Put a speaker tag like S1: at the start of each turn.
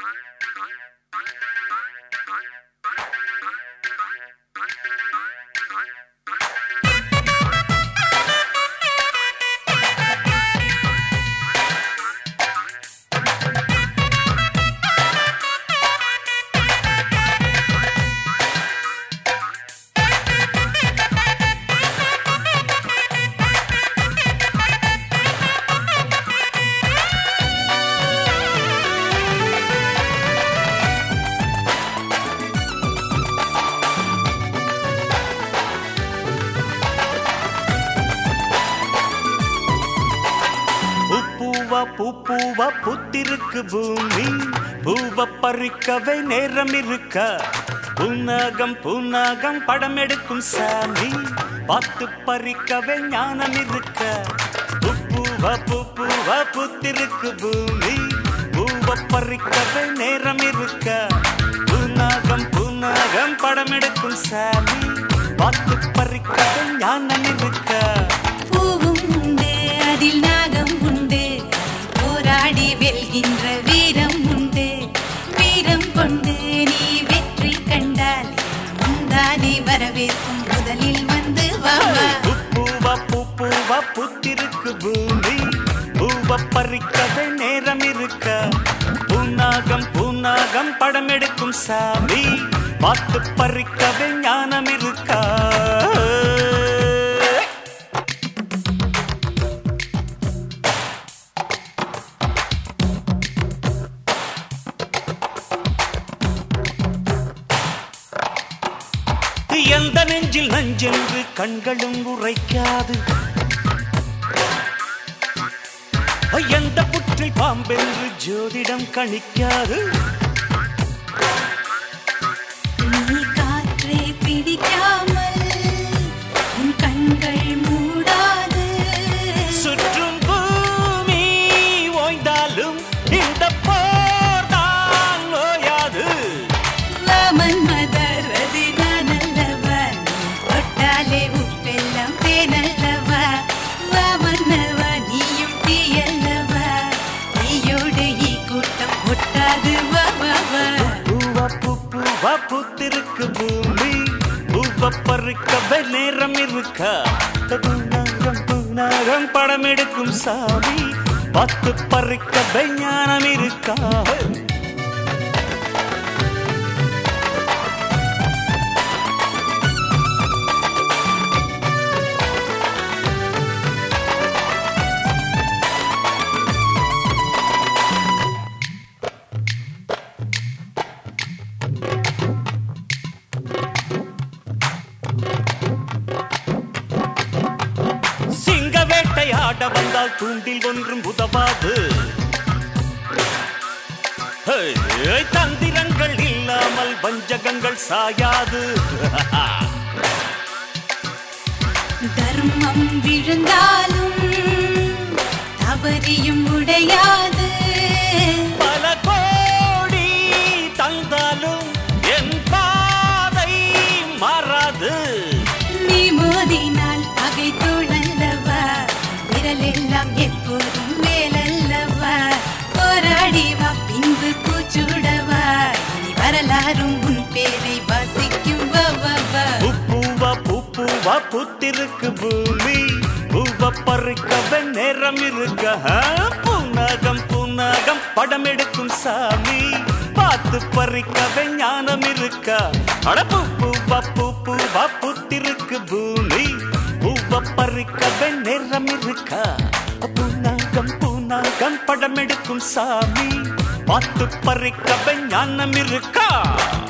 S1: பூப்பூவா புத்திருக்கு பூமி பூவ பறிக்கவே நேரம் இருக்க பூனாகம் படம் எடுக்கும் சாமி பார்த்து பறிக்கவே ஞானம் இருக்க பூப்பூவா புத்திருக்கு பூமி பூவ பறிக்கவே நேரம் இருக்க பூனாகம் படம் எடுக்கும் சாமி பார்த்து பறிக்கவே ஞானம் இருக்க
S2: பூவும் உண்டு அதில் நாகம் உண்டு போராடி வெல்கின்ற வீரம் உண்டு வீரம் கொண்டு நீ வெற்றி கண்டால் முந்தானே வரவேற்கும் முதலில் வந்து
S1: பூப்பூவா புத்திருக்கு பூமி பூவ பறிக்கவே நேரம் இருக்க பூனாகம் படம் எடுக்கும் சாமி பார்த்து பறிக்கவே ஞானம் இருக்கா எந்த நெஞ்சில் நஞ்சென்று கண்களும் உரைக்காது எந்த புற்றில் பாம்பென்று ஜோதிடம் கணிக்காது
S2: நீ காற்றை பிடிக்காமல் உன் கண்கள் மூடாது
S1: சுற்றும் பூமி ஓய்ந்தாலும் இந்த போர் தான் ஓயாது
S2: வாமன் மதரதி நானல்லவா தொட்டாலே உப்பெல்லாம் தேனல்லவா வாமன்னவா நீயும் தீயல்லவா நீயோடு ஈ கூட்டம் ஒட்டாது
S1: பூவா புத்திருக்கு பூமி பூவ பறிக்கவே நேரம் இருக்கா பூனாகம் படம் எடுக்கும் சாமி பார்த்து பறிக்கவே ஞானம் இருக்கா ஆட வந்தால் தூண்டில் ஒன்றும் உதவாது தந்திரங்கள் இல்லாமல் வஞ்சகங்கள் சாயாது
S2: தர்மம் விழுந்தாலும் தவறியும் உடையாது
S1: பல கோடி தந்தாலும் என் பாதை மாறாது
S2: நீ மோதினால் பகை தோழல்லவா விரலெல்லாம் எப்போதும் மேலல்லவா போராடி வா பின்பு கூச்சுடவா இனி வரலாறும் உன் பேரை வாசிக்கும்
S1: பூப்பூவா புத்திருக்கு பூமி பூவ பறிக்கவே நேரம் இருக்க பூனாகம் படம் எடுக்கும் சாமி பார்த்து பறிக்கவே ஞானம் இருக்க அட பூப்பூவா புத்திருக்கு பூமி பூவ பறிக்கவே நேரம் இருக்க பூனாகம் படம் எடுக்கும் சாமி பார்த்து பறிக்கவே ஞானம் இருக்கா